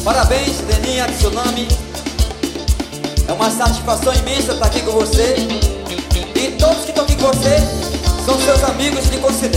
Parabéns, Leninha Tsunami. É uma satisfação imensa estar aqui com você. E todos que estão aqui com você são seus amigos de consideração.